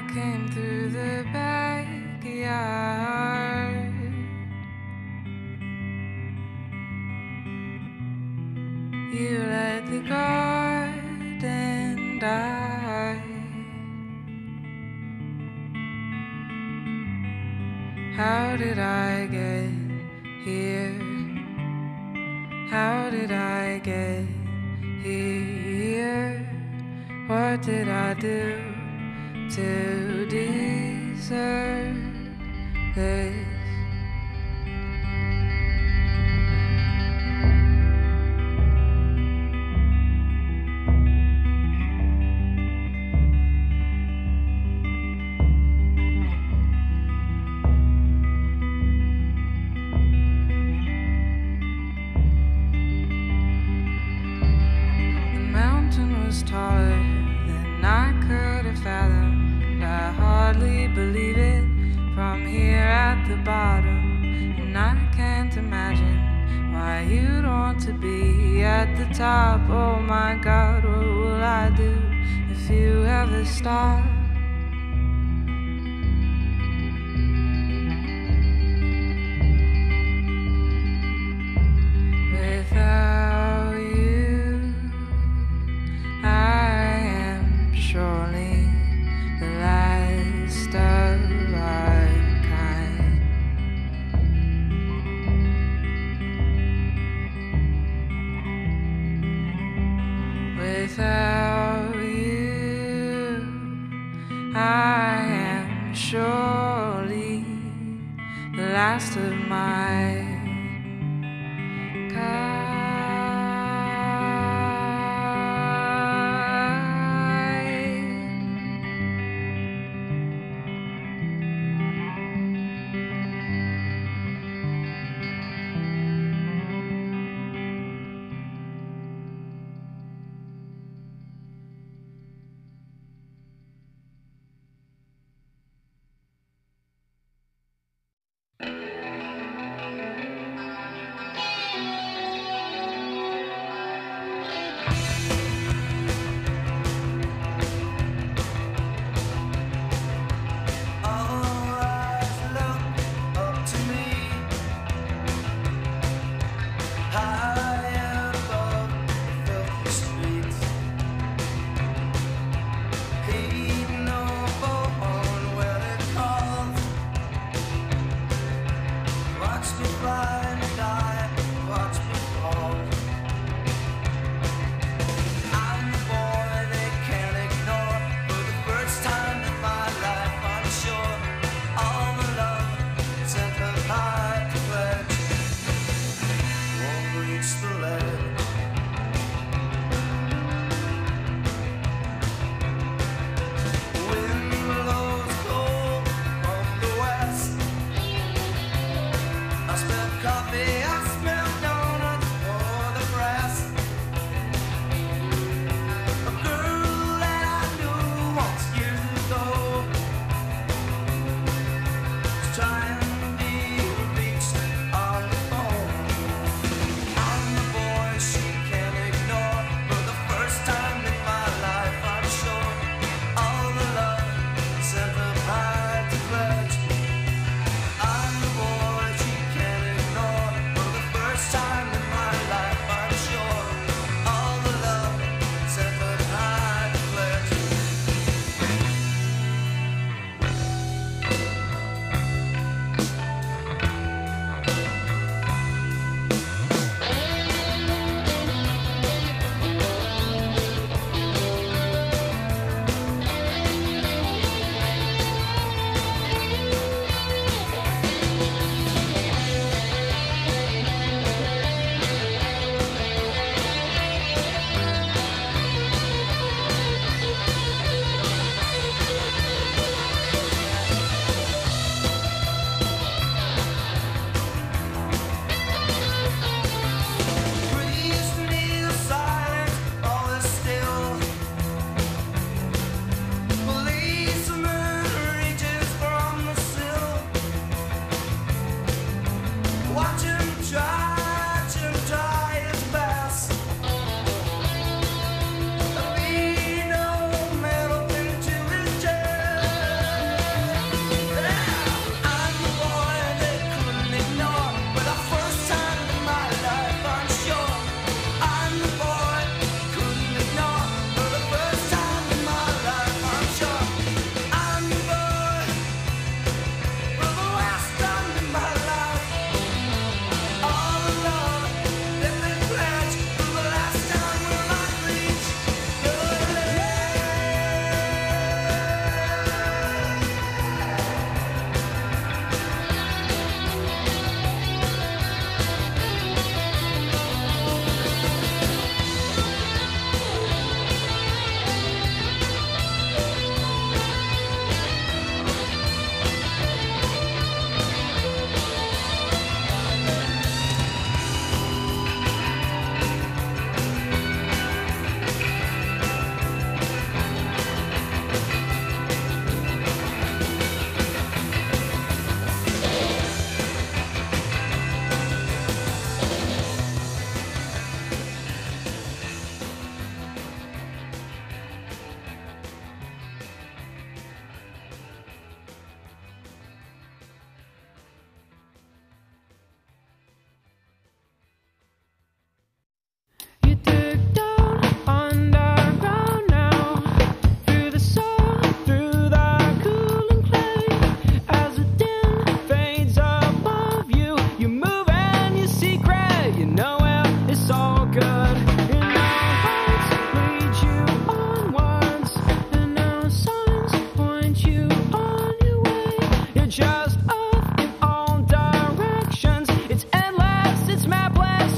came through the backyard. You let the garden die. How did I get here? How did I get here? What did I do to deserve this? Taller than I could have fathomed. I hardly believe it from here at the bottom, and I can't imagine why you'd want to be at the top. Oh my God, what will I do if you ever stop? Without you, I am surely the last of our kind. Without you, I am surely the last of my kind.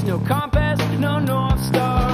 no compass, no North Star.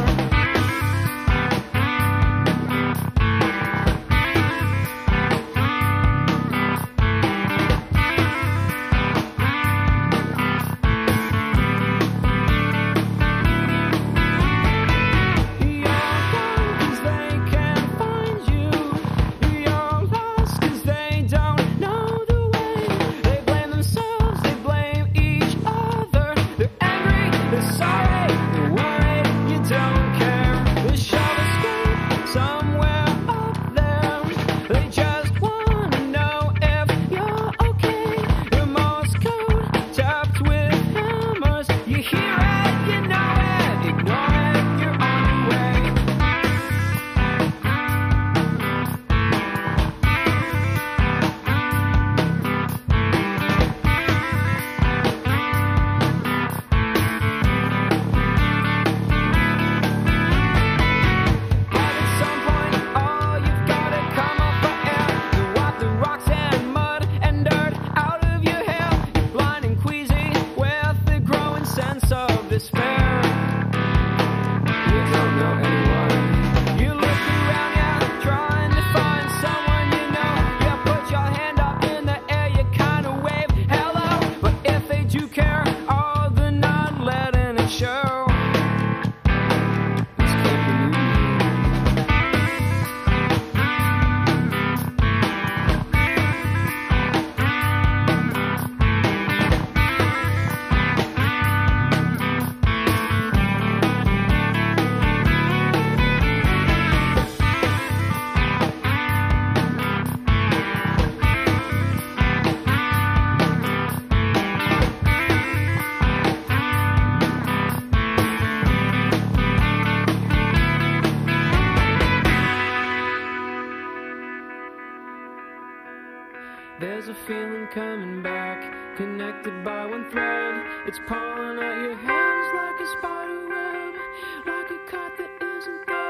There's a feeling coming back, connected by one thread. It's pulling at your hands like a spider web, like a cut that isn't there.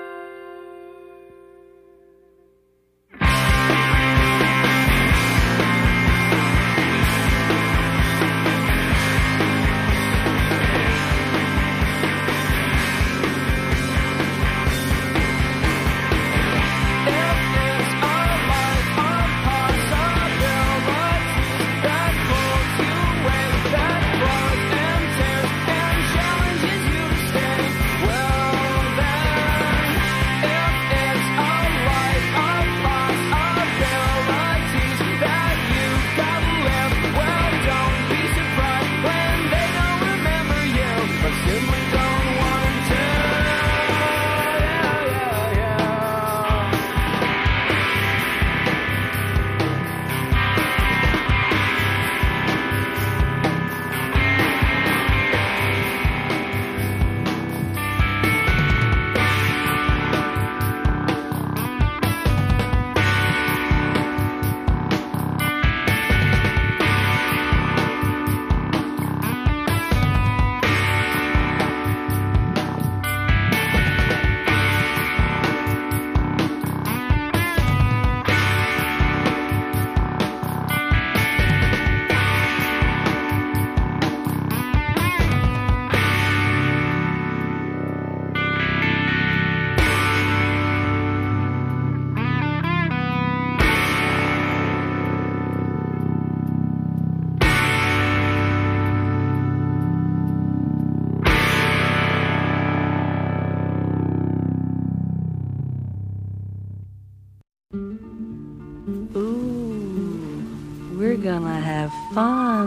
We're gonna have fun.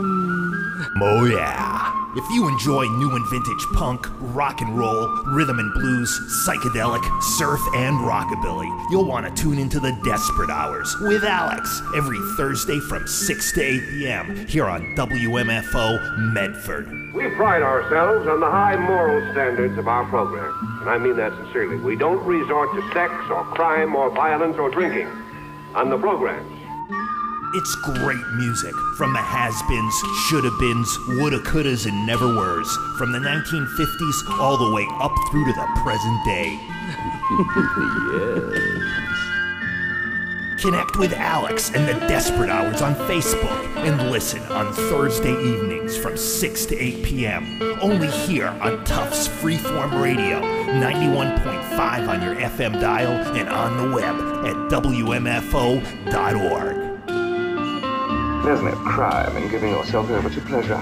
Oh yeah. If you enjoy new and vintage punk, rock and roll, rhythm and blues, psychedelic, surf, and rockabilly, you'll want to tune into the Desperate Hours with Alex every Thursday from 6 to 8 p.m. here on WMFO Medford. We pride ourselves on the high moral standards of our program, and I mean that sincerely. We don't resort to sex or crime or violence or drinking on the programs. It's great music from the has-beens, shoulda-beens, woulda, couldas, and never-weres, from the 1950s all the way up through to the present day. Yes. Connect with Alex and the Desperate Hours on Facebook and listen on Thursday evenings from 6 to 8 p.m. Only here on Tufts Freeform Radio, 91.5 on your FM dial and on the web at WMFO.org. There's no crime in giving yourself over to pleasure.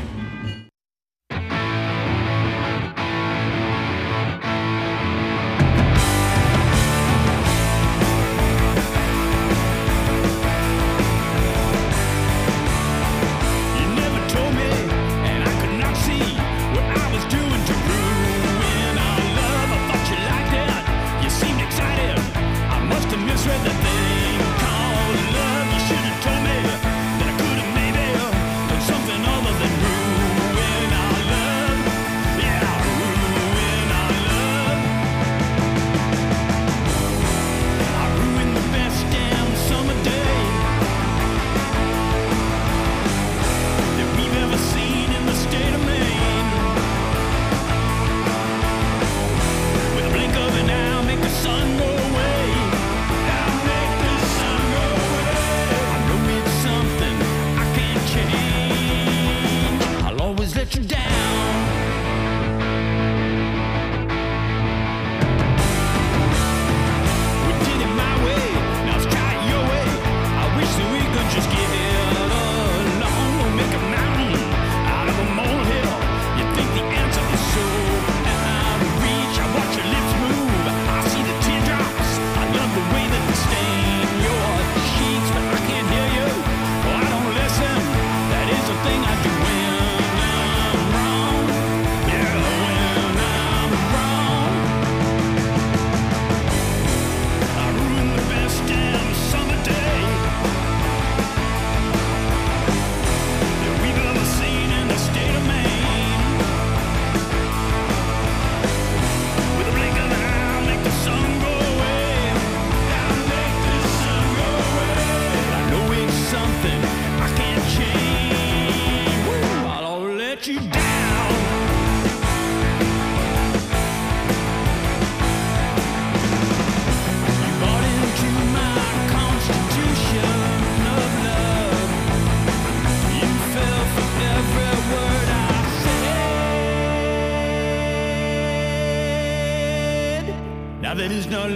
That is not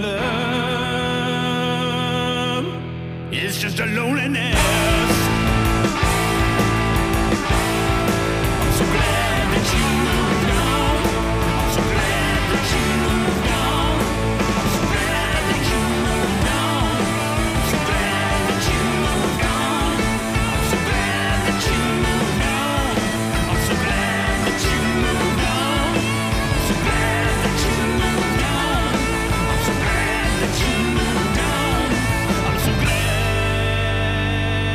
love, it's just a loneliness. I'm so glad that you moved on. I'm so glad that you moved on. I'm so glad that you moved on. I'm so glad that you moved on. I'm so glad that you moved on. I'm so glad that you moved on. I'm so glad that you moved on. I'm so glad that you moved on. I'm so glad.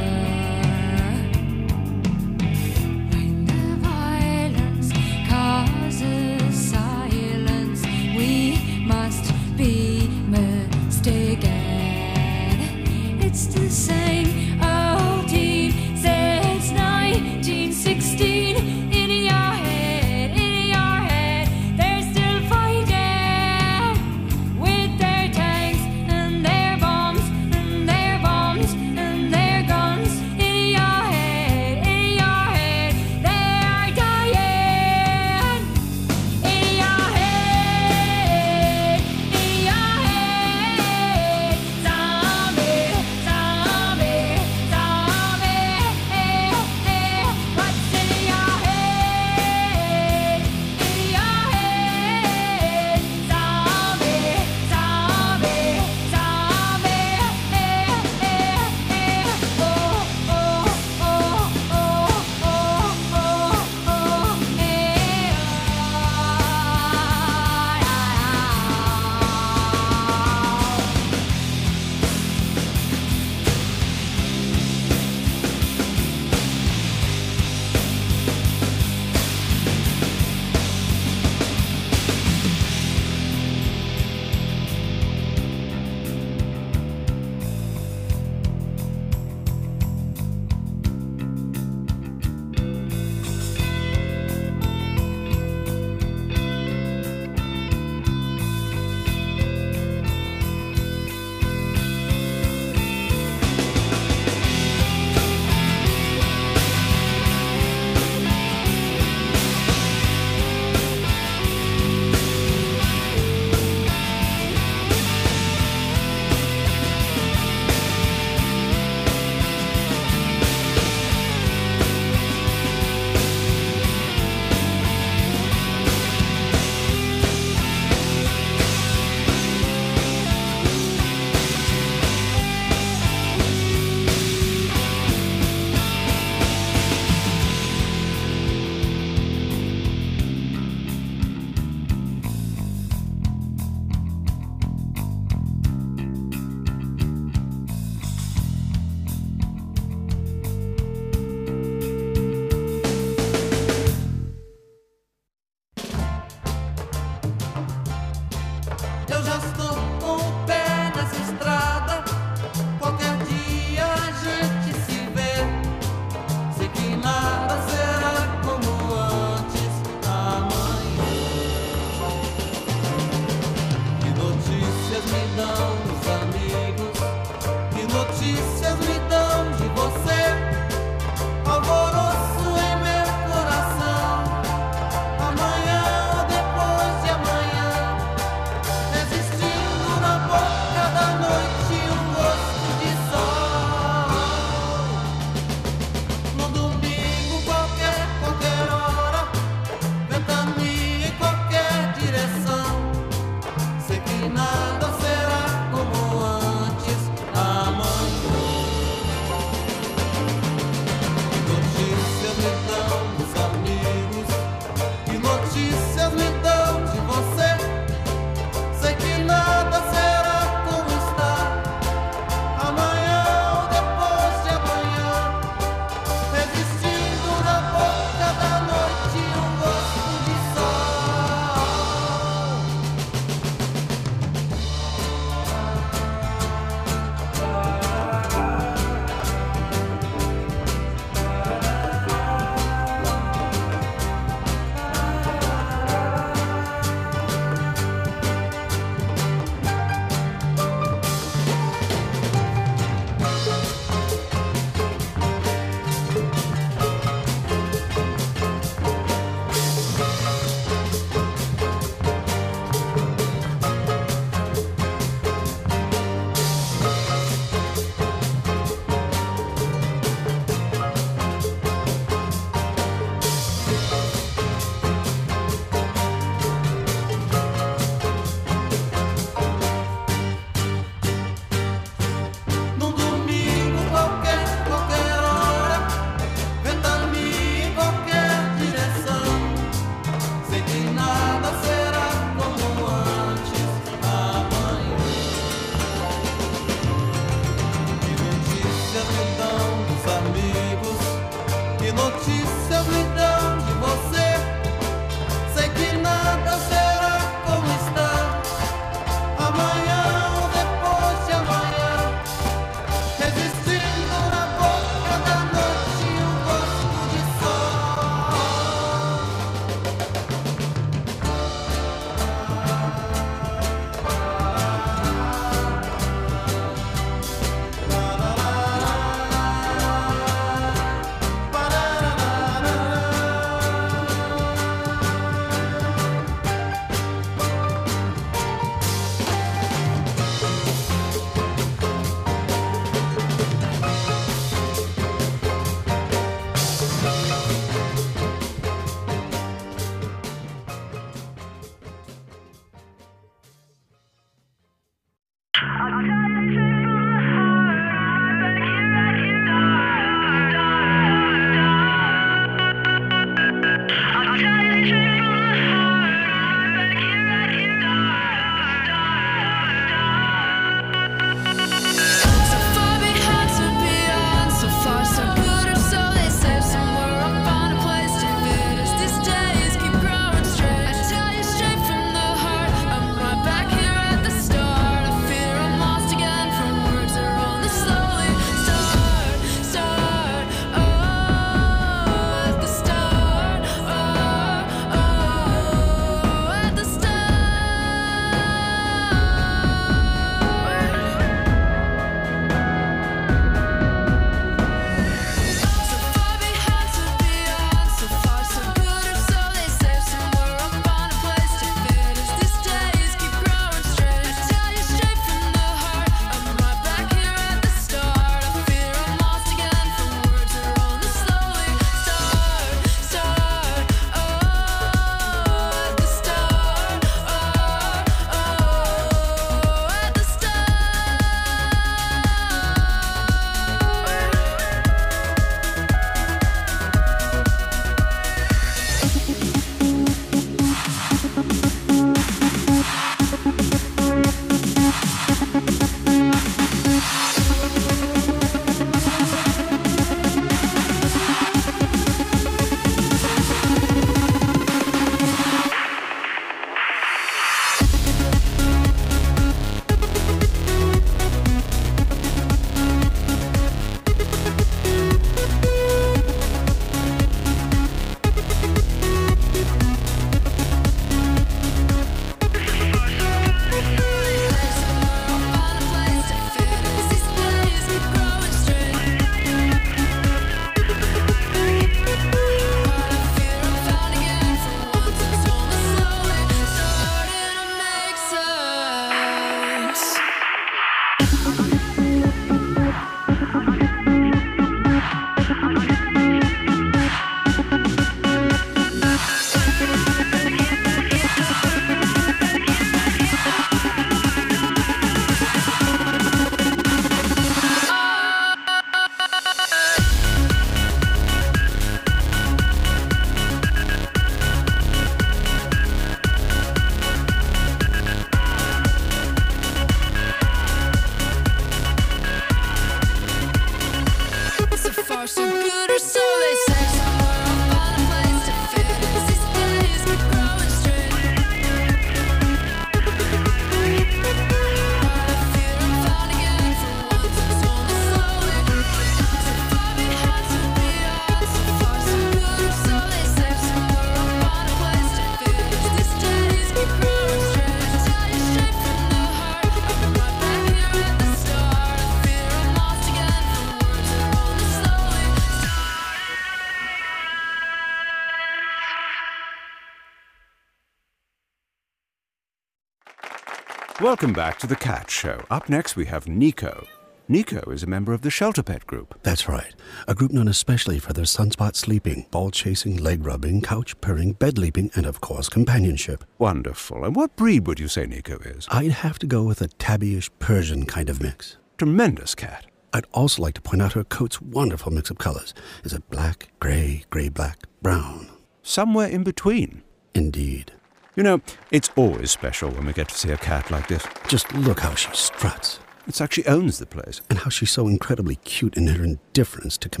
Welcome back to The Cat Show. Up next we have Nico. Nico is a member of the Shelter Pet Group. That's right. A group known especially for their sunspot sleeping, ball chasing, leg rubbing, couch purring, bed leaping, and of course companionship. Wonderful. And what breed would you say Nico is? I'd have to go with a tabbyish Persian kind of mix. Tremendous cat. I'd also like to point out her coat's wonderful mix of colors. Is it black, gray, gray-black, brown? Somewhere in between. Indeed. You know, it's always special when we get to see a cat like this. Just look how she struts. It's like she owns the place. And how she's so incredibly cute in her indifference to commands.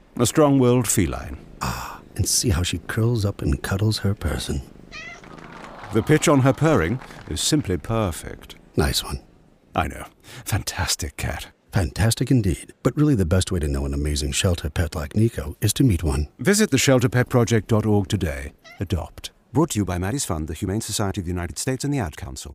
A strong-willed feline. And see how she curls up and cuddles her person. The pitch on her purring is simply perfect. Nice one. I know. Fantastic cat. Fantastic indeed. But really the best way to know an amazing shelter pet like Nico is to meet one. Visit theshelterpetproject.org today. Adopt. Brought to you by Maddie's Fund, the Humane Society of the United States, and the Ad Council.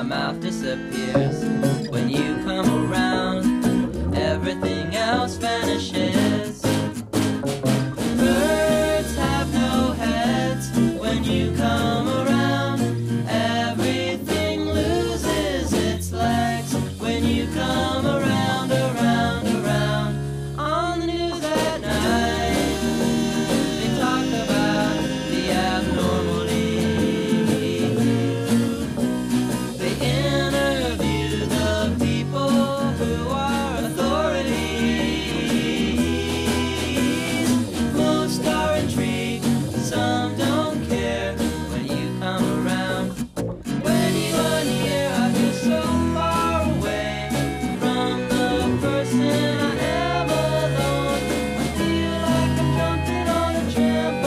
mouth disappears. When you come around, everything else vanishes. Birds have no heads. When you come around, everything loses its legs. When you come around, around, around. On the news at night, they talk about the abnormality. They interview the people who are authorities. Most are intrigued, some don't care. When you come around, when you are near, I feel so far away from the person I am alone. I feel like I'm jumping on a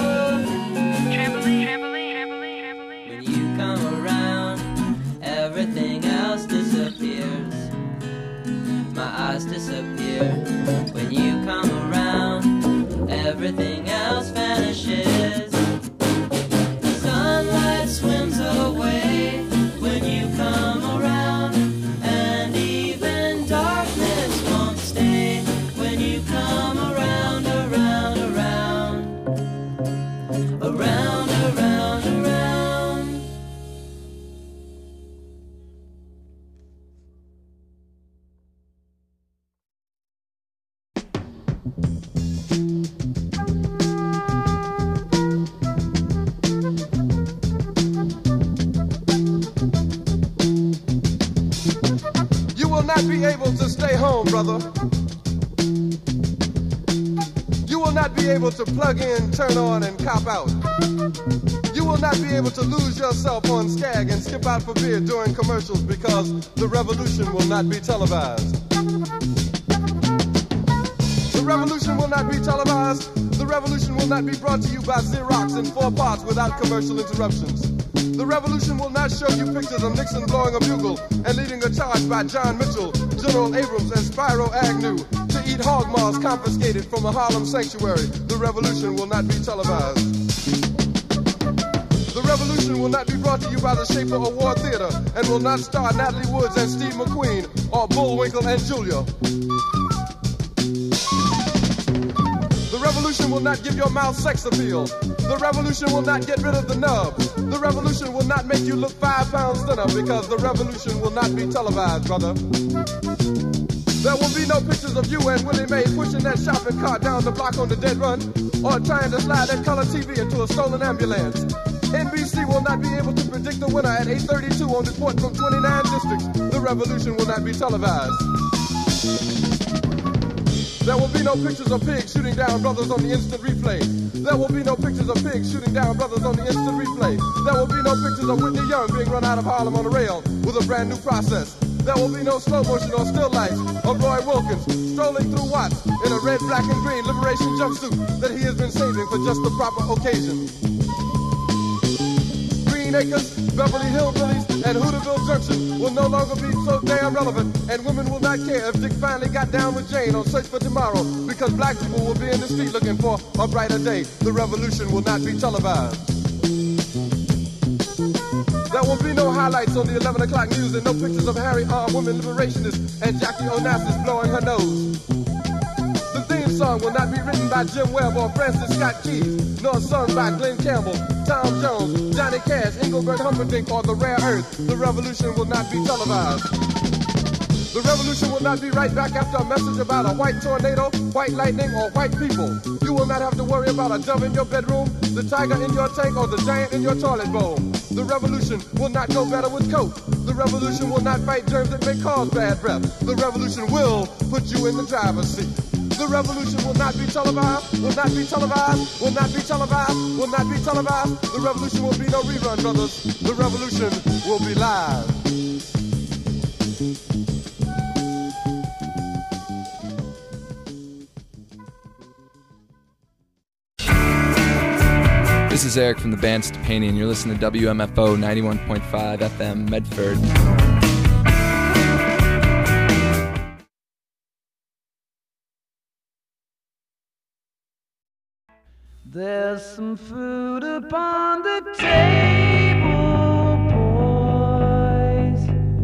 trampoline. When you come around, everything else disappears. My eyes disappear. When you come around, everything else vanishes. Sunlight swims away when you come around, and even darkness won't stay when you come around, around, around, around, around, around. You will not be able to stay home, brother. You will not be able to plug in, turn on, and cop out. You will not be able to lose yourself on Skag and skip out for beer during commercials because the revolution will not be televised. The revolution will not be televised. The revolution will not be brought to you by Xerox in 4 parts without commercial interruptions. The revolution will not show you pictures of Nixon blowing a bugle and leading a charge by John Mitchell, General Abrams, and Spyro Agnew to eat hog maws confiscated from a Harlem sanctuary. The revolution will not be televised. The revolution will not be brought to you by the Schaefer Award Theater and will not star Natalie Woods and Steve McQueen or Bullwinkle and Julia. The revolution will not give your mouth sex appeal. The revolution will not get rid of the nub. The revolution will not make you look 5 pounds thinner because the revolution will not be televised, brother. There will be no pictures of you and Willie Mae pushing that shopping cart down the block on the dead run or trying to slide that color TV into a stolen ambulance. NBC will not be able to predict the winner at 8:32 on report from 29 districts. The revolution will not be televised. There will be no pictures of pigs shooting down brothers on the instant replay. There will be no pictures of pigs shooting down brothers on the instant replay. There will be no pictures of Whitney Young being run out of Harlem on a rail with a brand new process. There will be no slow motion or still lights of Roy Wilkins strolling through Watts in a red, black, and green liberation jumpsuit that he has been saving for just the proper occasion. Green Acres, Beverly Hillbillies, and Hooterville Junction will no longer be so damn relevant, and women will not care if Dick finally got down with Jane on Search for Tomorrow, because black people will be in the street looking for a brighter day. The revolution will not be televised. There will be no highlights on the 11 o'clock news and no pictures of Harry armed women liberationists and Jackie Onassis blowing her nose. The theme song will not be written by Jim Webb or Francis Scott Keys, nor sung by Glenn Campbell, Tom Jones, Johnny Cash, Engelbert Humperdinck, or The Rare Earth. The revolution will not be televised. The revolution will not be right back after a message about a white tornado, white lightning, or white people. You will not have to worry about a dove in your bedroom, the tiger in your tank, or the giant in your toilet bowl. The revolution will not go better with coke. The revolution will not fight germs that may cause bad breath. The revolution will put you in the driver's seat. The revolution will not be televised, will not be televised, will not be televised, will not be televised. The revolution will be no rerun, brothers. The revolution will be live. This is Eric from the band Stepani, and you're listening to WMFO 91.5 FM Medford. There's some food upon the table, boys.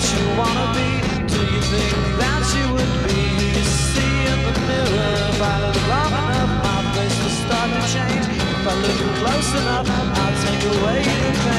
you wanna be? Do you think that you would be? You see in the mirror, if I look long enough, my face will start to change. If I look close enough, I'll take away the pain.